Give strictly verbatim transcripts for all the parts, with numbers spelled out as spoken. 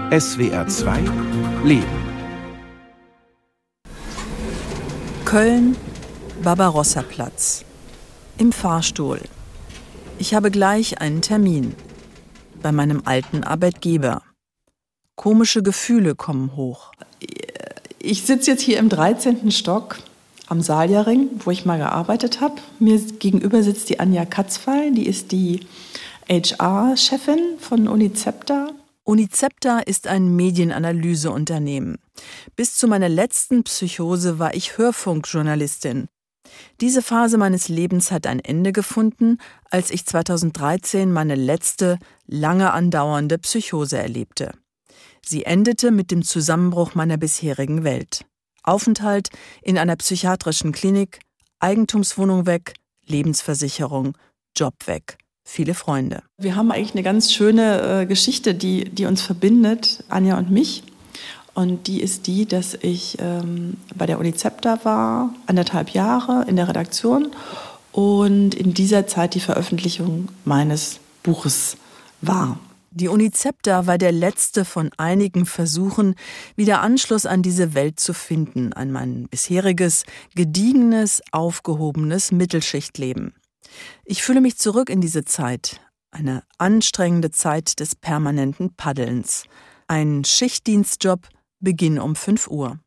S W R zwei Leben. Köln, Barbarossa-Platz. Im Fahrstuhl. Ich habe gleich einen Termin. Bei meinem alten Arbeitgeber. Komische Gefühle kommen hoch. Ich sitze jetzt hier im dreizehnten Stock am Saljaring, wo ich mal gearbeitet habe. Mir gegenüber sitzt die Anja Katzfey, die ist die H R-Chefin von Unicepta. Unicepta ist ein Medienanalyseunternehmen. Bis zu meiner letzten Psychose war ich Hörfunkjournalistin. Diese Phase meines Lebens hat ein Ende gefunden, als ich zweitausenddreizehn meine letzte, lange andauernde Psychose erlebte. Sie endete mit dem Zusammenbruch meiner bisherigen Welt. Aufenthalt in einer psychiatrischen Klinik, Eigentumswohnung weg, Lebensversicherung, Job weg. Viele Freunde. Wir haben eigentlich eine ganz schöne äh, Geschichte, die, die uns verbindet, Anja und mich. Und die ist die, dass ich ähm, bei der Unicepta war, anderthalb Jahre in der Redaktion und in dieser Zeit die Veröffentlichung meines Buches war. Die Unicepta war der letzte von einigen Versuchen, wieder Anschluss an diese Welt zu finden, an mein bisheriges, gediegenes, aufgehobenes Mittelschichtleben. Ich fühle mich zurück in diese Zeit, eine anstrengende Zeit des permanenten Paddelns, ein Schichtdienstjob, Beginn um fünf Uhr.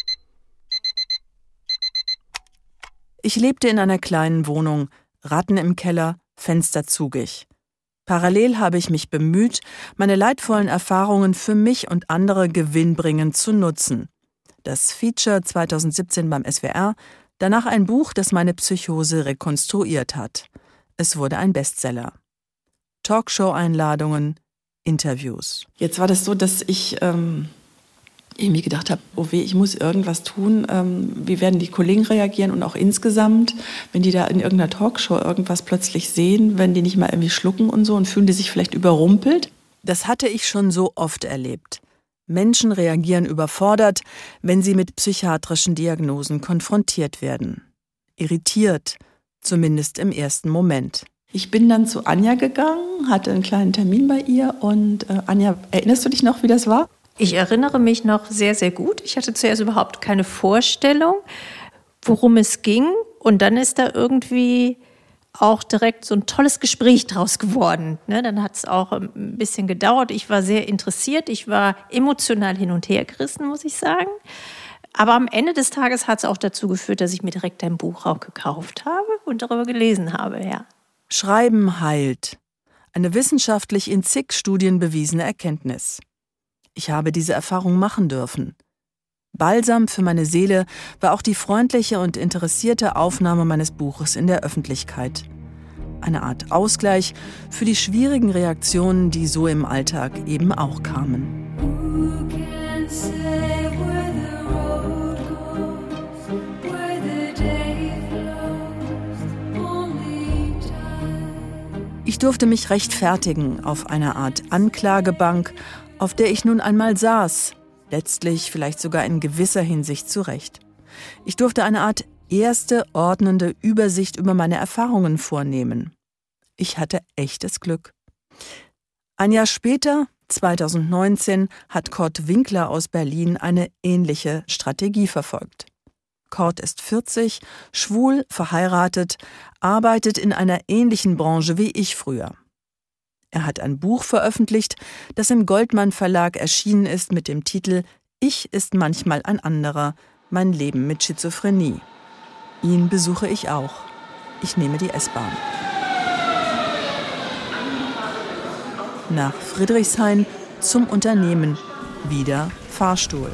Ich lebte in einer kleinen Wohnung, Ratten im Keller, Fenster zugig. Parallel habe ich mich bemüht, meine leidvollen Erfahrungen für mich und andere gewinnbringend zu nutzen. Das Feature zweitausendsiebzehn beim S W R, danach ein Buch, das meine Psychose rekonstruiert hat. Es wurde ein Bestseller. Talkshow-Einladungen, Interviews. Jetzt war das so, dass ich ähm, irgendwie gedacht habe, oh weh, ich muss irgendwas tun. Ähm, wie werden die Kollegen reagieren und auch insgesamt, wenn die da in irgendeiner Talkshow irgendwas plötzlich sehen, wenn die nicht mal irgendwie schlucken und so und fühlen die sich vielleicht überrumpelt? Das hatte ich schon so oft erlebt. Menschen reagieren überfordert, wenn sie mit psychiatrischen Diagnosen konfrontiert werden. Irritiert, zumindest im ersten Moment. Ich bin dann zu Anja gegangen, hatte einen kleinen Termin bei ihr und äh, Anja, erinnerst du dich noch, wie das war? Ich erinnere mich noch sehr, sehr gut. Ich hatte zuerst überhaupt keine Vorstellung, worum es ging. Und dann ist da irgendwie auch direkt so ein tolles Gespräch draus geworden. Ne, dann hat es auch ein bisschen gedauert. Ich war sehr interessiert. Ich war emotional hin und her gerissen, muss ich sagen. Aber am Ende des Tages hat es auch dazu geführt, dass ich mir direkt ein Buch auch gekauft habe und darüber gelesen habe, ja. Schreiben heilt. Eine wissenschaftlich in zig Studien bewiesene Erkenntnis. Ich habe diese Erfahrung machen dürfen. Balsam für meine Seele war auch die freundliche und interessierte Aufnahme meines Buches in der Öffentlichkeit. Eine Art Ausgleich für die schwierigen Reaktionen, die so im Alltag eben auch kamen. Ich durfte mich rechtfertigen auf einer Art Anklagebank, auf der ich nun einmal saß, letztlich vielleicht sogar in gewisser Hinsicht zurecht. Ich durfte eine Art erste ordnende Übersicht über meine Erfahrungen vornehmen. Ich hatte echtes Glück. Ein Jahr später, zweitausendneunzehn, hat Kurt Winkler aus Berlin eine ähnliche Strategie verfolgt. Kurt ist vierzig, schwul, verheiratet, arbeitet in einer ähnlichen Branche wie ich früher. Er hat ein Buch veröffentlicht, das im Goldmann Verlag erschienen ist mit dem Titel »Ich ist manchmal ein anderer. Mein Leben mit Schizophrenie«. Ihn besuche ich auch. Ich nehme die S-Bahn. Nach Friedrichshain zum Unternehmen. Wieder Fahrstuhl.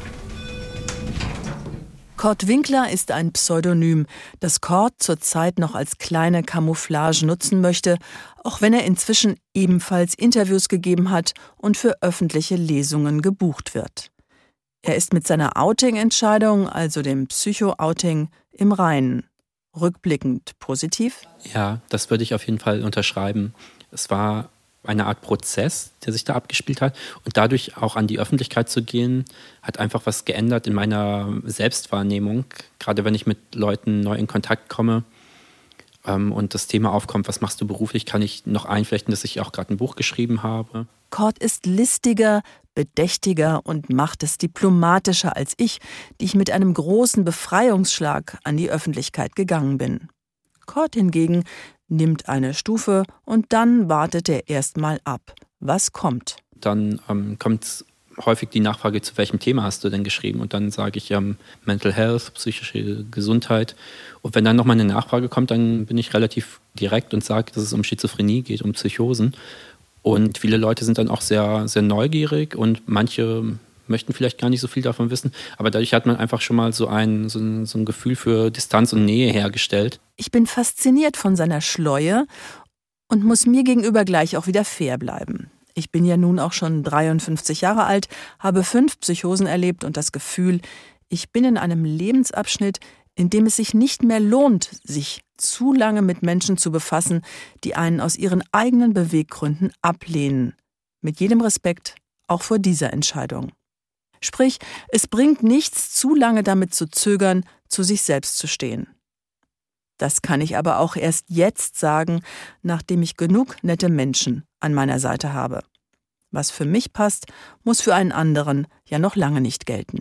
Kurt Winkler ist ein Pseudonym, das Kurt zurzeit noch als kleine Camouflage nutzen möchte, auch wenn er inzwischen ebenfalls Interviews gegeben hat und für öffentliche Lesungen gebucht wird. Er ist mit seiner Outing-Entscheidung, also dem Psycho-Outing, im Reinen. Rückblickend positiv? Ja, das würde ich auf jeden Fall unterschreiben. Es war eine Art Prozess, der sich da abgespielt hat. Und dadurch auch an die Öffentlichkeit zu gehen, hat einfach was geändert in meiner Selbstwahrnehmung. Gerade wenn ich mit Leuten neu in Kontakt komme ähm, und das Thema aufkommt, was machst du beruflich, kann ich noch einflechten, dass ich auch gerade ein Buch geschrieben habe. Kurt ist listiger, bedächtiger und macht es diplomatischer als ich, die ich mit einem großen Befreiungsschlag an die Öffentlichkeit gegangen bin. Kurt hingegen nimmt eine Stufe und dann wartet er erstmal ab, was kommt. Dann ähm, kommt häufig die Nachfrage, zu welchem Thema hast du denn geschrieben? Und dann sage ich ähm, Mental Health, psychische Gesundheit. Und wenn dann nochmal eine Nachfrage kommt, dann bin ich relativ direkt und sage, dass es um Schizophrenie geht, um Psychosen. Und viele Leute sind dann auch sehr, sehr neugierig und manche möchten vielleicht gar nicht so viel davon wissen. Aber dadurch hat man einfach schon mal so ein, so ein, so ein Gefühl für Distanz und Nähe hergestellt. Ich bin fasziniert von seiner Schleue und muss mir gegenüber gleich auch wieder fair bleiben. Ich bin ja nun auch schon dreiundfünfzig Jahre alt, habe fünf Psychosen erlebt und das Gefühl, ich bin in einem Lebensabschnitt, in dem es sich nicht mehr lohnt, sich zu lange mit Menschen zu befassen, die einen aus ihren eigenen Beweggründen ablehnen. Mit jedem Respekt auch vor dieser Entscheidung. Sprich, es bringt nichts, zu lange damit zu zögern, zu sich selbst zu stehen. Das kann ich aber auch erst jetzt sagen, nachdem ich genug nette Menschen an meiner Seite habe. Was für mich passt, muss für einen anderen ja noch lange nicht gelten.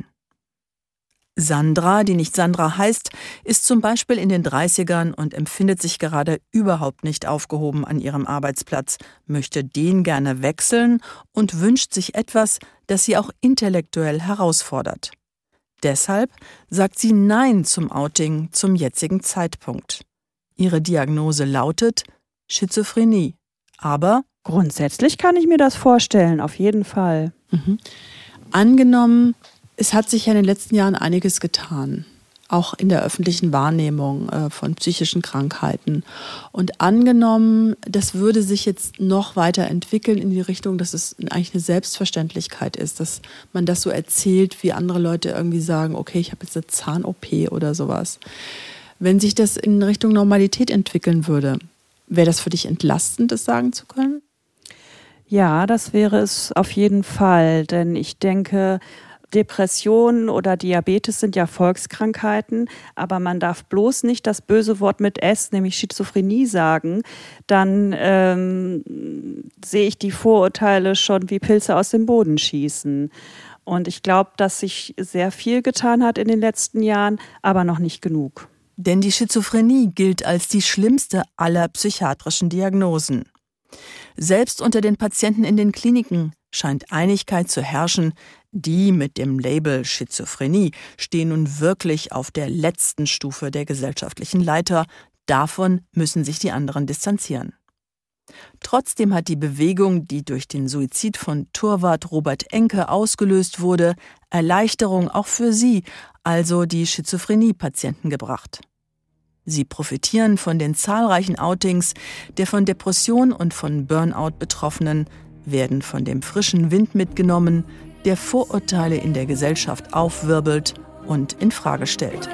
Sandra, die nicht Sandra heißt, ist zum Beispiel in den dreißigern und empfindet sich gerade überhaupt nicht aufgehoben an ihrem Arbeitsplatz, möchte den gerne wechseln und wünscht sich etwas, das sie auch intellektuell herausfordert. Deshalb sagt sie Nein zum Outing zum jetzigen Zeitpunkt. Ihre Diagnose lautet Schizophrenie. Aber grundsätzlich kann ich mir das vorstellen, auf jeden Fall. Mhm. Angenommen, es hat sich ja in den letzten Jahren einiges getan, auch in der öffentlichen Wahrnehmung äh, von psychischen Krankheiten. Und angenommen, das würde sich jetzt noch weiter entwickeln in die Richtung, dass es eigentlich eine Selbstverständlichkeit ist, dass man das so erzählt, wie andere Leute irgendwie sagen, okay, ich habe jetzt eine Zahn-O P oder sowas. Wenn sich das in Richtung Normalität entwickeln würde, wäre das für dich entlastend, das sagen zu können? Ja, das wäre es auf jeden Fall, denn ich denke, Depressionen oder Diabetes sind ja Volkskrankheiten, aber man darf bloß nicht das böse Wort mit S, nämlich Schizophrenie, sagen. Dann ähm, sehe ich die Vorurteile schon wie Pilze aus dem Boden schießen. Und ich glaube, dass sich sehr viel getan hat in den letzten Jahren, aber noch nicht genug. Denn die Schizophrenie gilt als die schlimmste aller psychiatrischen Diagnosen. Selbst unter den Patienten in den Kliniken scheint Einigkeit zu herrschen, die mit dem Label Schizophrenie stehen nun wirklich auf der letzten Stufe der gesellschaftlichen Leiter. Davon müssen sich die anderen distanzieren. Trotzdem hat die Bewegung, die durch den Suizid von Torvald Robert Enke ausgelöst wurde, Erleichterung auch für sie, also die Schizophrenie-Patienten, gebracht. Sie profitieren von den zahlreichen Outings der von Depression und von Burnout Betroffenen, werden von dem frischen Wind mitgenommen, der Vorurteile in der Gesellschaft aufwirbelt und in Frage stellt.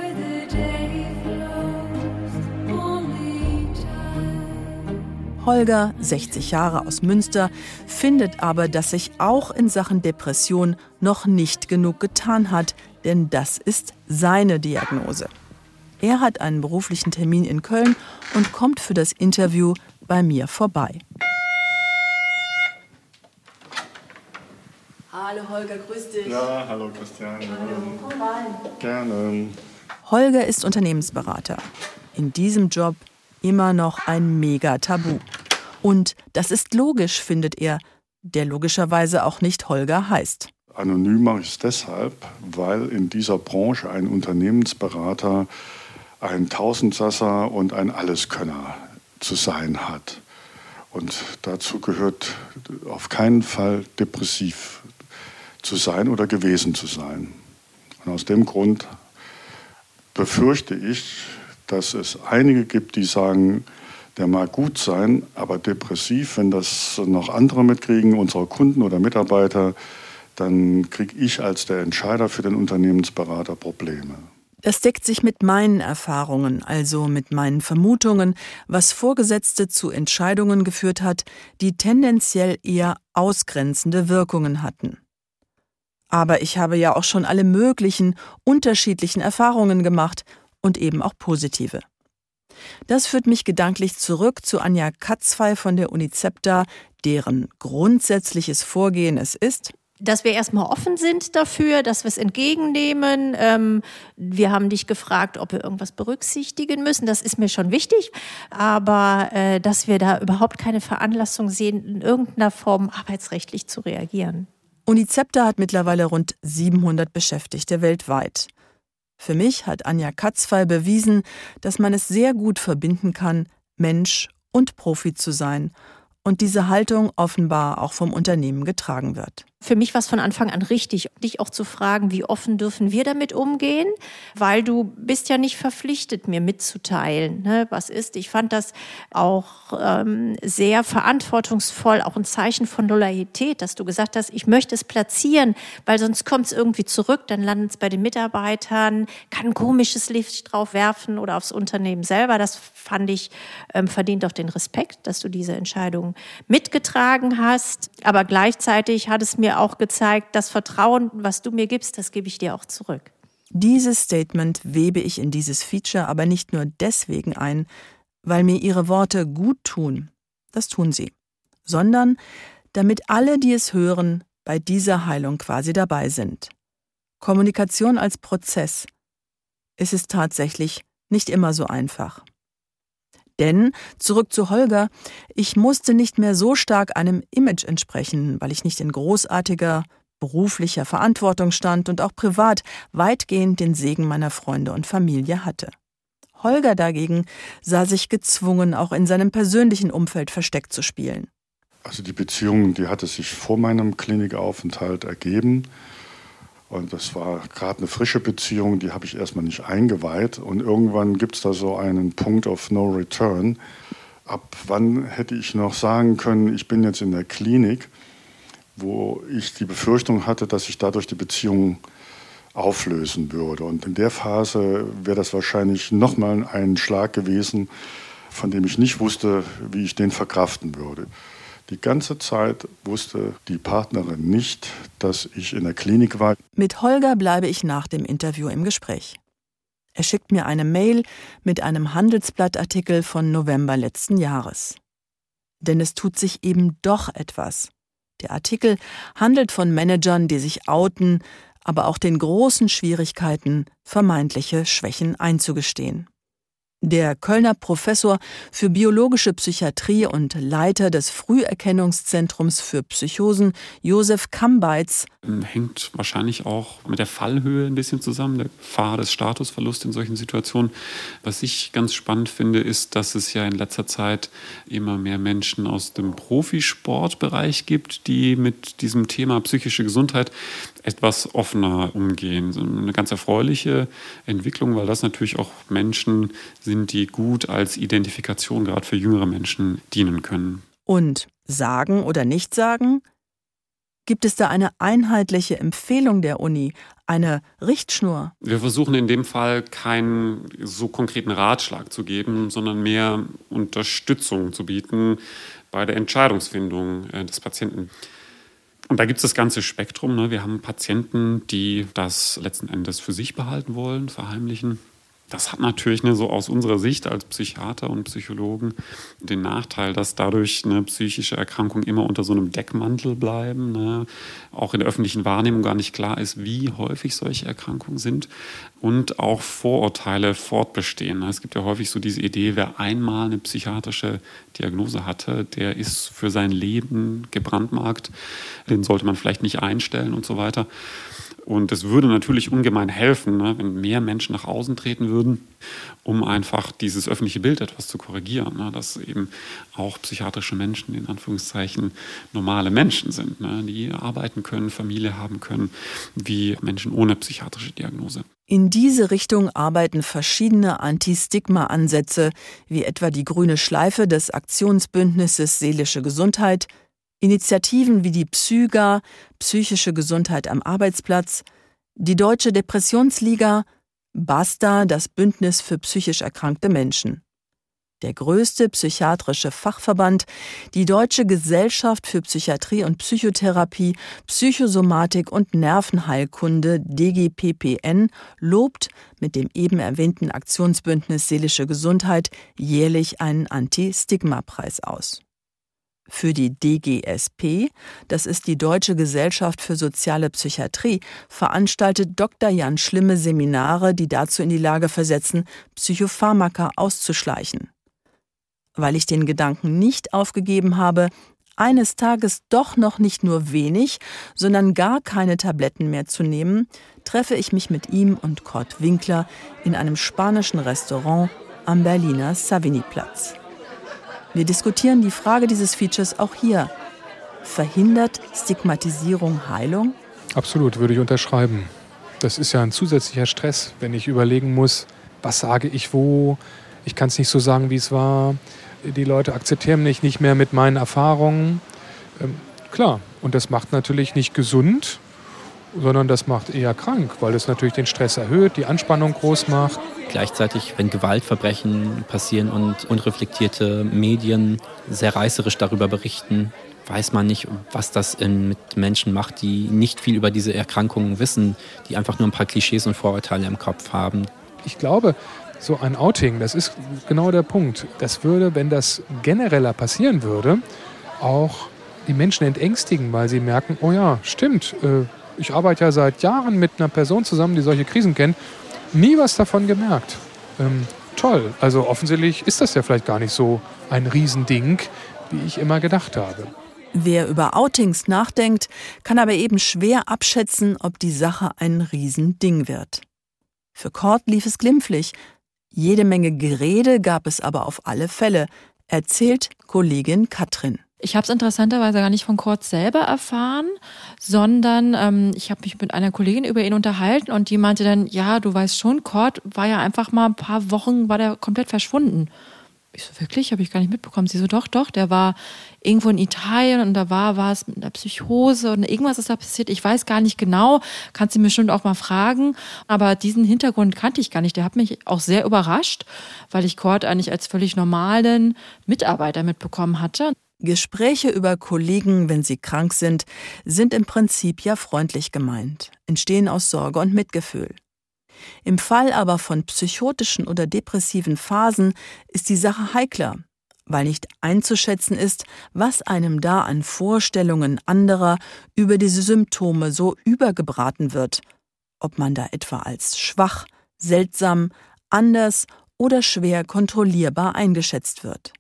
Holger, sechzig Jahre aus Münster, findet aber, dass sich auch in Sachen Depression noch nicht genug getan hat, denn das ist seine Diagnose. Er hat einen beruflichen Termin in Köln und kommt für das Interview bei mir vorbei. Hallo Holger, grüß dich. Ja, hallo Christian. Hallo, komm rein. Gerne. Holger ist Unternehmensberater. In diesem Job immer noch ein Mega-Tabu. Und das ist logisch, findet er, der logischerweise auch nicht Holger heißt. Anonym mache ich es deshalb, weil in dieser Branche ein Unternehmensberater ein Tausendsasser und ein Alleskönner zu sein hat. Und dazu gehört auf keinen Fall depressiv zu sein oder gewesen zu sein. Und aus dem Grund befürchte ich, dass es einige gibt, die sagen, der mag gut sein, aber depressiv, wenn das noch andere mitkriegen, unsere Kunden oder Mitarbeiter, dann kriege ich als der Entscheider für den Unternehmensberater Probleme. Das deckt sich mit meinen Erfahrungen, also mit meinen Vermutungen, was Vorgesetzte zu Entscheidungen geführt hat, die tendenziell eher ausgrenzende Wirkungen hatten. Aber ich habe ja auch schon alle möglichen, unterschiedlichen Erfahrungen gemacht und eben auch positive. Das führt mich gedanklich zurück zu Anja Katzfey von der UniCepta, deren grundsätzliches Vorgehen es ist, dass wir erstmal offen sind dafür, dass wir es entgegennehmen. Ähm, wir haben dich gefragt, ob wir irgendwas berücksichtigen müssen. Das ist mir schon wichtig. Aber äh, dass wir da überhaupt keine Veranlassung sehen, in irgendeiner Form arbeitsrechtlich zu reagieren. UNICEPTA hat mittlerweile rund siebenhundert Beschäftigte weltweit. Für mich hat Anja Katzfey bewiesen, dass man es sehr gut verbinden kann, Mensch und Profi zu sein und diese Haltung offenbar auch vom Unternehmen getragen wird. Für mich war es von Anfang an richtig, dich auch zu fragen, wie offen dürfen wir damit umgehen, weil du bist ja nicht verpflichtet, mir mitzuteilen, ne, was ist. Ich fand das auch ähm, sehr verantwortungsvoll, auch ein Zeichen von Loyalität, dass du gesagt hast, ich möchte es platzieren, weil sonst kommt es irgendwie zurück, dann landet es bei den Mitarbeitern, kann ein komisches Licht drauf werfen oder aufs Unternehmen selber. Das fand ich, ähm, verdient auch den Respekt, dass du diese Entscheidung mitgetragen hast. Aber gleichzeitig hat es mir auch gezeigt, das Vertrauen, was du mir gibst, das gebe ich dir auch zurück. Dieses Statement webe ich in dieses Feature aber nicht nur deswegen ein, weil mir ihre Worte gut tun, das tun sie, sondern damit alle, die es hören, bei dieser Heilung quasi dabei sind. Kommunikation als Prozess. Es ist tatsächlich nicht immer so einfach. Denn, zurück zu Holger, ich musste nicht mehr so stark einem Image entsprechen, weil ich nicht in großartiger beruflicher Verantwortung stand und auch privat weitgehend den Segen meiner Freunde und Familie hatte. Holger dagegen sah sich gezwungen, auch in seinem persönlichen Umfeld versteckt zu spielen. Also die Beziehung, die hatte sich vor meinem Klinikaufenthalt ergeben. Und das war gerade eine frische Beziehung, die habe ich erstmal nicht eingeweiht. Und irgendwann gibt es da so einen Punkt of no return. Ab wann hätte ich noch sagen können, ich bin jetzt in der Klinik, wo ich die Befürchtung hatte, dass sich dadurch die Beziehung auflösen würde. Und in der Phase wäre das wahrscheinlich nochmal ein Schlag gewesen, von dem ich nicht wusste, wie ich den verkraften würde. Die ganze Zeit wusste die Partnerin nicht, dass ich in der Klinik war. Mit Holger bleibe ich nach dem Interview im Gespräch. Er schickt mir eine Mail mit einem Handelsblattartikel von November letzten Jahres. Denn es tut sich eben doch etwas. Der Artikel handelt von Managern, die sich outen, aber auch den großen Schwierigkeiten, vermeintliche Schwächen einzugestehen. Der Kölner Professor für biologische Psychiatrie und Leiter des Früherkennungszentrums für Psychosen, Josef Kambeitz, hängt wahrscheinlich auch mit der Fallhöhe ein bisschen zusammen, der Gefahr des Statusverlusts in solchen Situationen. Was ich ganz spannend finde, ist, dass es ja in letzter Zeit immer mehr Menschen aus dem Profisportbereich gibt, die mit diesem Thema psychische Gesundheit etwas offener umgehen. Eine ganz erfreuliche Entwicklung, weil das natürlich auch Menschen sind, die gut als Identifikation gerade für jüngere Menschen dienen können. Und sagen oder nicht sagen? Gibt es da eine einheitliche Empfehlung der Uni, eine Richtschnur? Wir versuchen in dem Fall keinen so konkreten Ratschlag zu geben, sondern mehr Unterstützung zu bieten bei der Entscheidungsfindung des Patienten. Und da gibt es das ganze Spektrum. Ne? Wir haben Patienten, die das letzten Endes für sich behalten wollen, verheimlichen. Das hat natürlich ne, so aus unserer Sicht als Psychiater und Psychologen den Nachteil, dass dadurch eine psychische Erkrankungen immer unter so einem Deckmantel bleiben. Ne? Auch in der öffentlichen Wahrnehmung gar nicht klar ist, wie häufig solche Erkrankungen sind und auch Vorurteile fortbestehen. Ne? Es gibt ja häufig so diese Idee, wer einmal eine psychiatrische Diagnose hatte, der ist für sein Leben gebrandmarkt. Den sollte man vielleicht nicht einstellen und so weiter. Und es würde natürlich ungemein helfen, ne, wenn mehr Menschen nach außen treten würden, um einfach dieses öffentliche Bild etwas zu korrigieren, ne, dass eben auch psychiatrische Menschen in Anführungszeichen normale Menschen sind, ne, die arbeiten können, Familie haben können, wie Menschen ohne psychiatrische Diagnose. In diese Richtung arbeiten verschiedene Anti-Stigma-Ansätze, wie etwa die grüne Schleife des Aktionsbündnisses Seelische Gesundheit, Initiativen wie die Psyga, Psychische Gesundheit am Arbeitsplatz, die Deutsche Depressionsliga, BASTA, das Bündnis für psychisch erkrankte Menschen. Der größte psychiatrische Fachverband, die Deutsche Gesellschaft für Psychiatrie und Psychotherapie, Psychosomatik und Nervenheilkunde D G P P N, lobt mit dem eben erwähnten Aktionsbündnis Seelische Gesundheit jährlich einen Anti-Stigma-Preis aus. Für die D G S P, das ist die Deutsche Gesellschaft für Soziale Psychiatrie, veranstaltet Doktor Jan Schlimme Seminare, die dazu in die Lage versetzen, Psychopharmaka auszuschleichen. Weil ich den Gedanken nicht aufgegeben habe, eines Tages doch noch nicht nur wenig, sondern gar keine Tabletten mehr zu nehmen, treffe ich mich mit ihm und Kurt Winkler in einem spanischen Restaurant am Berliner Savignyplatz. Wir diskutieren die Frage dieses Features auch hier. Verhindert Stigmatisierung Heilung? Absolut, würde ich unterschreiben. Das ist ja ein zusätzlicher Stress, wenn ich überlegen muss, was sage ich wo, ich kann es nicht so sagen, wie es war. Die Leute akzeptieren mich nicht mehr mit meinen Erfahrungen. Ähm, klar, und das macht natürlich nicht gesund, sondern das macht eher krank, weil es natürlich den Stress erhöht, die Anspannung groß macht. Gleichzeitig, wenn Gewaltverbrechen passieren und unreflektierte Medien sehr reißerisch darüber berichten, weiß man nicht, was das in, mit Menschen macht, die nicht viel über diese Erkrankungen wissen, die einfach nur ein paar Klischees und Vorurteile im Kopf haben. Ich glaube, so ein Outing, das ist genau der Punkt. Das würde, wenn das genereller passieren würde, auch die Menschen entängstigen, weil sie merken, oh ja, stimmt, äh, ich arbeite ja seit Jahren mit einer Person zusammen, die solche Krisen kennt, nie was davon gemerkt. Ähm, toll, also offensichtlich ist das ja vielleicht gar nicht so ein Riesending, wie ich immer gedacht habe. Wer über Outings nachdenkt, kann aber eben schwer abschätzen, ob die Sache ein Riesending wird. Für Kurt lief es glimpflich. Jede Menge Gerede gab es aber auf alle Fälle, erzählt Kollegin Katrin. Ich habe es interessanterweise gar nicht von Kurt selber erfahren, sondern ähm, ich habe mich mit einer Kollegin über ihn unterhalten und die meinte dann, ja, du weißt schon, Kurt war ja einfach mal ein paar Wochen, war der komplett verschwunden. Ich so, wirklich? Habe ich gar nicht mitbekommen. Sie so, doch, doch, der war irgendwo in Italien und da war was mit einer Psychose und irgendwas ist da passiert. Ich weiß gar nicht genau, kannst du mir bestimmt auch mal fragen. Aber diesen Hintergrund kannte ich gar nicht. Der hat mich auch sehr überrascht, weil ich Kurt eigentlich als völlig normalen Mitarbeiter mitbekommen hatte. Gespräche über Kollegen, wenn sie krank sind, sind im Prinzip ja freundlich gemeint, entstehen aus Sorge und Mitgefühl. Im Fall aber von psychotischen oder depressiven Phasen ist die Sache heikler, weil nicht einzuschätzen ist, was einem da an Vorstellungen anderer über diese Symptome so übergebraten wird, ob man da etwa als schwach, seltsam, anders oder schwer kontrollierbar eingeschätzt wird.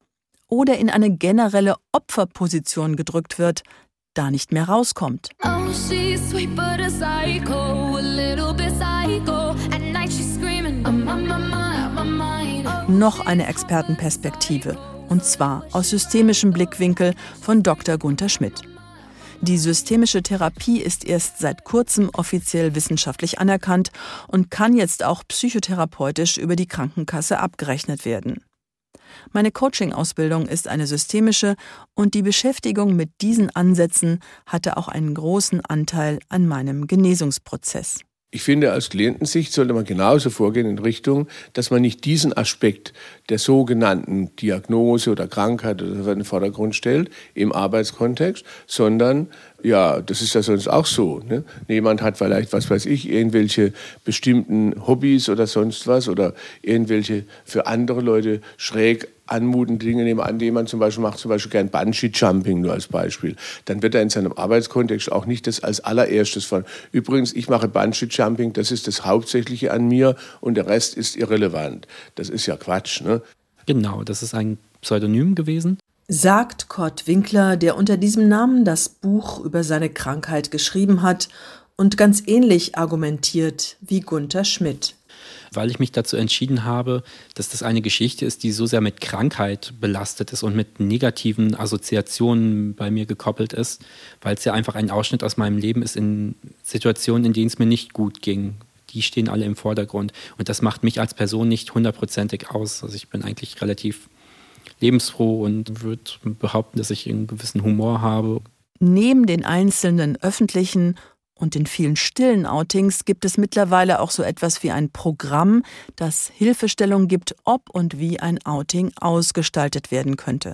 Oder in eine generelle Opferposition gedrückt wird, da nicht mehr rauskommt. Oh, she's sweet but a psycho, a little bit psycho. At night she's screaming, I'm on my mind, my mind. Noch eine Expertenperspektive, und zwar aus systemischem Blickwinkel von Doktor Gunther Schmidt. Die systemische Therapie ist erst seit kurzem offiziell wissenschaftlich anerkannt und kann jetzt auch psychotherapeutisch über die Krankenkasse abgerechnet werden. Meine Coaching-Ausbildung ist eine systemische und die Beschäftigung mit diesen Ansätzen hatte auch einen großen Anteil an meinem Genesungsprozess. Ich finde, aus Klientensicht sollte man genauso vorgehen in Richtung, dass man nicht diesen Aspekt der sogenannten Diagnose oder Krankheit oder so in den Vordergrund stellt im Arbeitskontext, sondern, ja, das ist ja sonst auch so. Ne? Jemand hat vielleicht, was weiß ich, irgendwelche bestimmten Hobbys oder sonst was oder irgendwelche für andere Leute schräg anmutende Dinge nehmen, an denen man zum Beispiel macht, zum Beispiel gern Bungee-Jumping nur als Beispiel. Dann wird er in seinem Arbeitskontext auch nicht das als allererstes von, übrigens, ich mache Bungee-Jumping, das ist das Hauptsächliche an mir und der Rest ist irrelevant. Das ist ja Quatsch, ne? Genau, das ist ein Pseudonym gewesen. Sagt Kurt Winkler, der unter diesem Namen das Buch über seine Krankheit geschrieben hat und ganz ähnlich argumentiert wie Gunther Schmidt. Weil ich mich dazu entschieden habe, dass das eine Geschichte ist, die so sehr mit Krankheit belastet ist und mit negativen Assoziationen bei mir gekoppelt ist, weil es ja einfach ein Ausschnitt aus meinem Leben ist in Situationen, in denen es mir nicht gut ging. Die stehen alle im Vordergrund und das macht mich als Person nicht hundertprozentig aus. Also ich bin eigentlich relativ lebensfroh und würde behaupten, dass ich einen gewissen Humor habe. Neben den einzelnen öffentlichen und den vielen stillen Outings gibt es mittlerweile auch so etwas wie ein Programm, das Hilfestellung gibt, ob und wie ein Outing ausgestaltet werden könnte.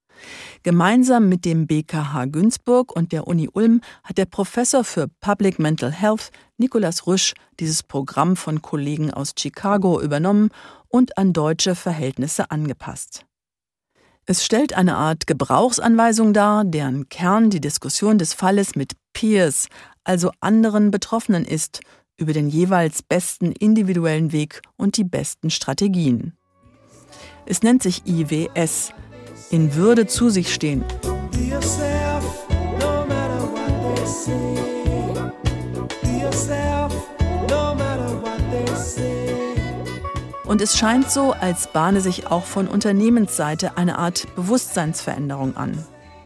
Gemeinsam mit dem B K H Günzburg und der Uni Ulm hat der Professor für Public Mental Health, Nicolas Rüsch, dieses Programm von Kollegen aus Chicago übernommen und an deutsche Verhältnisse angepasst. Es stellt eine Art Gebrauchsanweisung dar, deren Kern die Diskussion des Falles mit Peers, also anderen Betroffenen ist, über den jeweils besten individuellen Weg und die besten Strategien. Es nennt sich I W S, in Würde zu sich stehen. Und es scheint so, als bahne sich auch von Unternehmensseite eine Art Bewusstseinsveränderung an.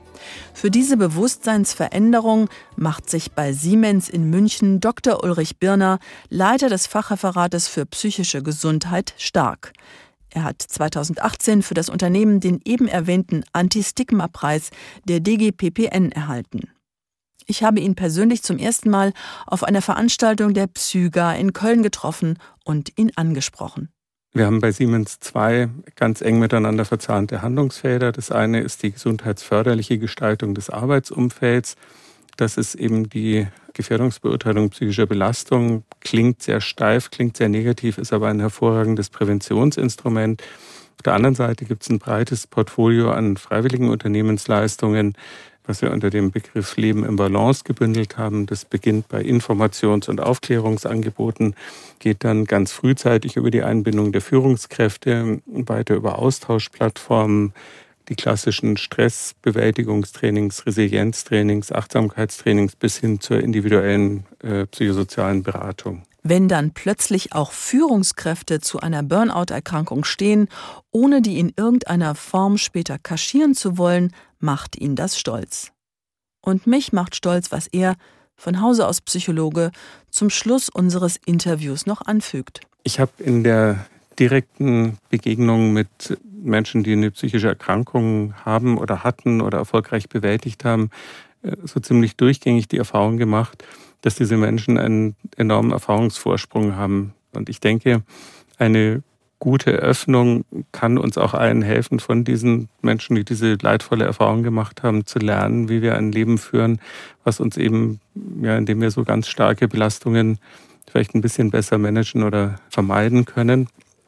Für diese Bewusstseinsveränderung macht sich bei Siemens in München Doktor Ulrich Birner, Leiter des Fachreferates für psychische Gesundheit, stark. Er hat zweitausendachtzehn für das Unternehmen den eben erwähnten Anti-Stigma-Preis der D G P P N erhalten. Ich habe ihn persönlich zum ersten Mal auf einer Veranstaltung der Psyga in Köln getroffen und ihn angesprochen. Wir haben bei Siemens zwei ganz eng miteinander verzahnte Handlungsfelder. Das eine ist die gesundheitsförderliche Gestaltung des Arbeitsumfelds. Das ist eben die Gefährdungsbeurteilung psychischer Belastung. Klingt sehr steif, klingt sehr negativ, ist aber ein hervorragendes Präventionsinstrument. Auf der anderen Seite gibt es ein breites Portfolio an freiwilligen Unternehmensleistungen, was wir unter dem Begriff Leben im Balance gebündelt haben. Das beginnt bei Informations- und Aufklärungsangeboten, geht dann ganz frühzeitig über die Einbindung der Führungskräfte, weiter über Austauschplattformen, die klassischen Stressbewältigungstrainings, Resilienztrainings, Achtsamkeitstrainings bis hin zur individuellen äh, psychosozialen Beratung. Wenn dann plötzlich auch Führungskräfte zu einer Burnout-Erkrankung stehen, ohne die in irgendeiner Form später kaschieren zu wollen, macht ihn das stolz. Und mich macht stolz, was er, von Hause aus Psychologe, zum Schluss unseres Interviews noch anfügt. Ich habe in der direkten Begegnung mit Menschen, die eine psychische Erkrankung haben oder hatten oder erfolgreich bewältigt haben, so ziemlich durchgängig die Erfahrung gemacht, dass diese Menschen einen enormen Erfahrungsvorsprung haben. Und ich denke, eine gute Öffnung kann uns auch allen helfen, von diesen Menschen, die diese leidvolle Erfahrung gemacht haben, zu lernen, wie wir ein Leben führen, was uns eben, ja, indem wir so ganz starke Belastungen vielleicht ein bisschen besser managen oder vermeiden können.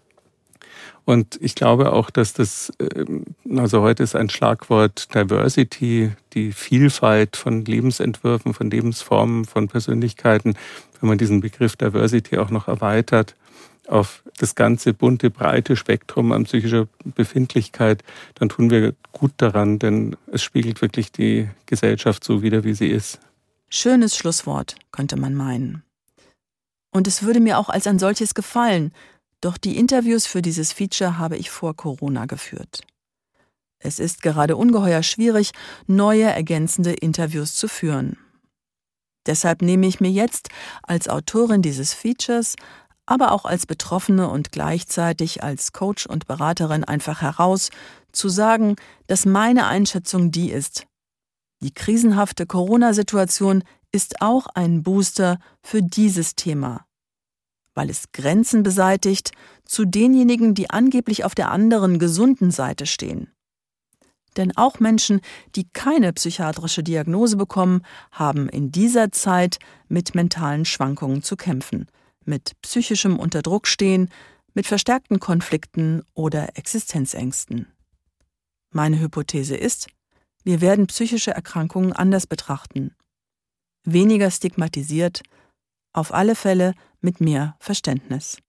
Und ich glaube auch, dass das, also heute ist ein Schlagwort Diversity, die Vielfalt von Lebensentwürfen, von Lebensformen, von Persönlichkeiten. Wenn man diesen Begriff Diversity auch noch erweitert auf das ganze bunte, breite Spektrum an psychischer Befindlichkeit, dann tun wir gut daran, denn es spiegelt wirklich die Gesellschaft so wider, wie sie ist. Schönes Schlusswort, könnte man meinen. Und es würde mir auch als ein solches gefallen, doch die Interviews für dieses Feature habe ich vor Corona geführt. Es ist gerade ungeheuer schwierig, neue ergänzende Interviews zu führen. Deshalb nehme ich mir jetzt als Autorin dieses Features, aber auch als Betroffene und gleichzeitig als Coach und Beraterin einfach heraus, zu sagen, dass meine Einschätzung die ist: Die krisenhafte Corona-Situation ist auch ein Booster für dieses Thema, weil es Grenzen beseitigt zu denjenigen, die angeblich auf der anderen gesunden Seite stehen. Denn auch Menschen, die keine psychiatrische Diagnose bekommen, haben in dieser Zeit mit mentalen Schwankungen zu kämpfen, mit psychischem Unterdruckstehen, mit verstärkten Konflikten oder Existenzängsten. Meine Hypothese ist, wir werden psychische Erkrankungen anders betrachten. Weniger stigmatisiert, auf alle Fälle mit mehr Verständnis.